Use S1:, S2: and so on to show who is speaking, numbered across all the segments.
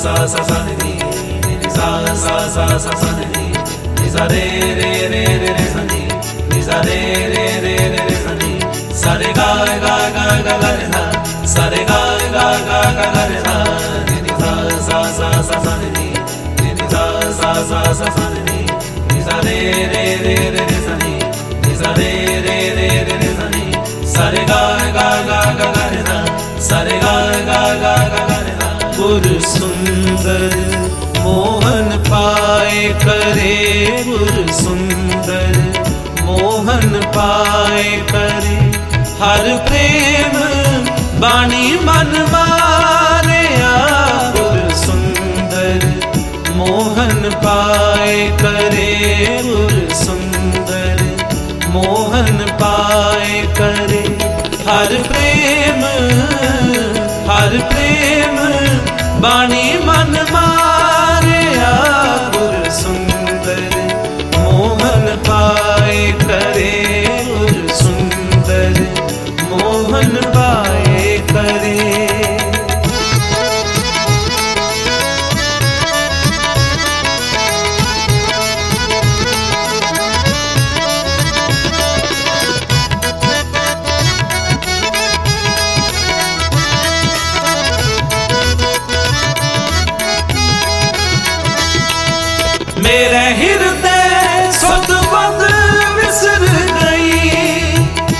S1: सा सा सा नि नि सा सा सा सा सा नि सा रे रे रे रे रे सा नि सा रे रे रे रे रे सा नि सा रे गा गा गा गा गा रे सा सा रे गा गा गा गा गा रे सा नि सा सा सा सा सा नि सा सा सा सा सा नि सा रे रे रे रे रे सा नि सा रे रे रे रे रे सा नि सा रे गा गा गा गा गा रे सा सा रे गा गा गा गा गा रे सा। गुर सुंदर मोहन पाए करे, गुर सुंदर मोहन पाए करे, हर प्रेम बाणी मन मारिया। गुर सुंदर मोहन पाए करे, गुर सुंदर मोहन पाए करे, हर प्रेम बाणी मन मारिया। गुर सुंदर मोहन पाए करे, गुर सुंदर मोहन पाए करे। मेरे हृदय सुध बुध विसर गई,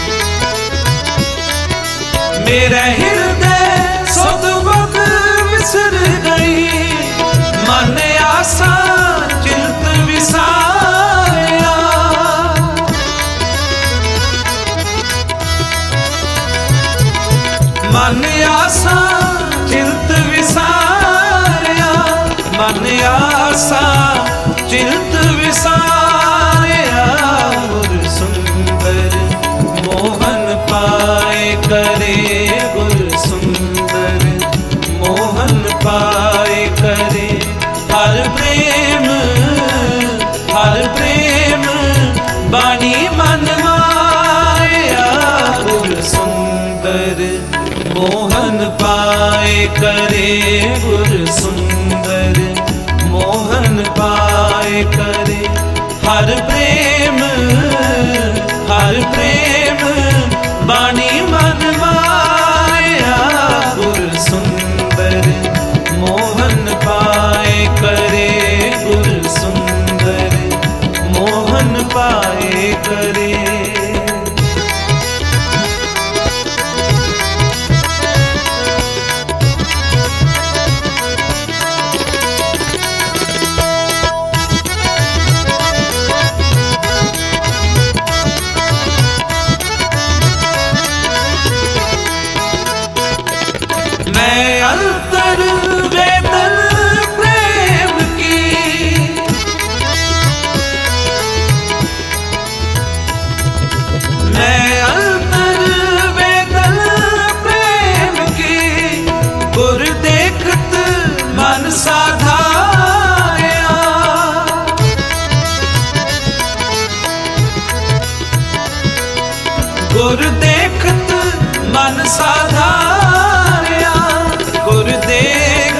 S1: मेरे हृदय सुध बुध विसर गई, मन आसा चिंत विसारिया। मन आसा चिंत विसारिया, मन आसा चिंत विसारिया। गुर सुंदर मोहन पाए करे, गुर सुंदर मोहन पाए करे, हर प्रेम बाणी मन माया। गुर सुंदर मोहन पाए करे, गुर सुंदर मोहन पाए करे, हर प्रेम बाणी मन माया। गुर सुंदर मोहन पाए करे, गुर सुंदर मोहन पाए करे। मैं अंतर वेदन प्रेम की, मैं अंतर वेदन प्रेम की, गुर देखत मन साधाया। गुर देखत मन साधाया, गुर देख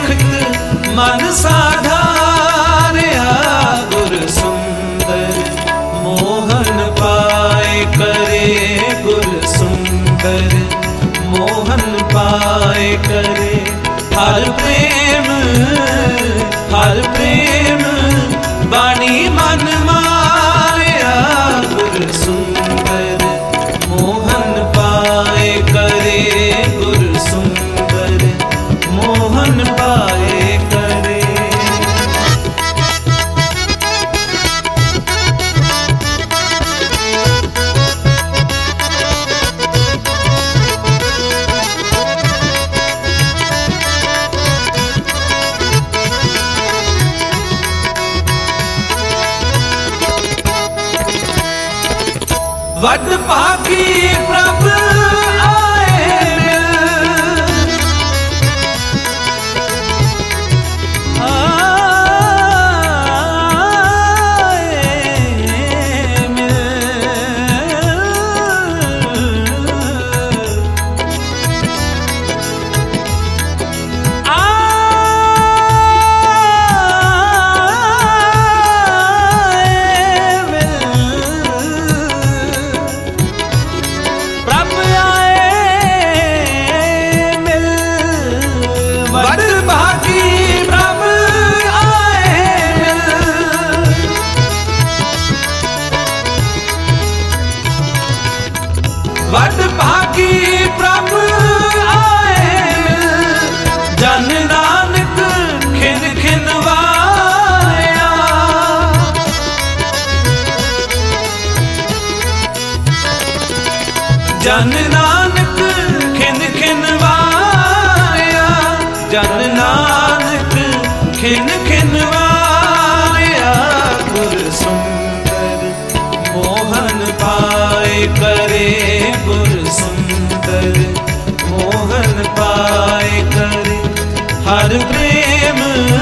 S1: जन नानक खिन खिन वारिया, जन नानक खिन खिन वारिया। गुर सुंदर मोहन पाए करे, गुर सुंदर मोहन पाए करे। हर प्रेम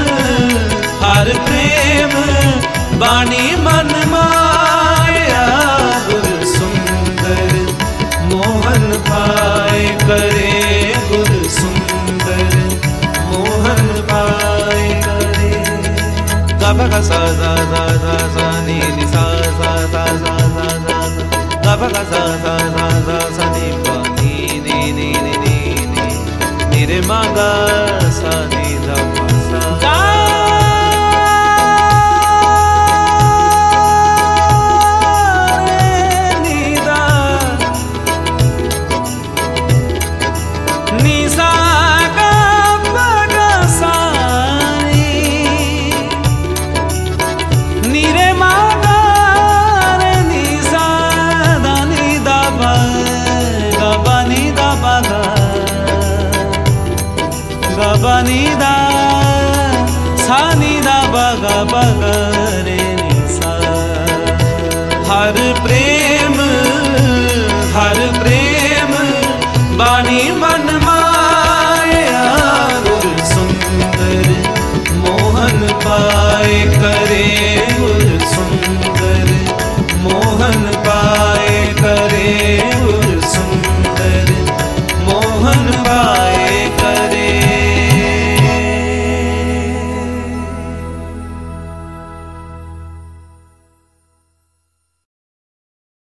S1: बाणी मन माया। गुर सुंदर मोहन पाए करे, गुर सुंदर मोहन पाए करे। गा गा सा सा सा सा सा नी नी सा सा सा सा सा सा गा गा सा सा सा सा सा नी पा नी नी नी नी नी नी नी रे मा गा सा नी दा पा सा। बनी दा सानी दा बगा बगा रे नी सा। हर प्रेम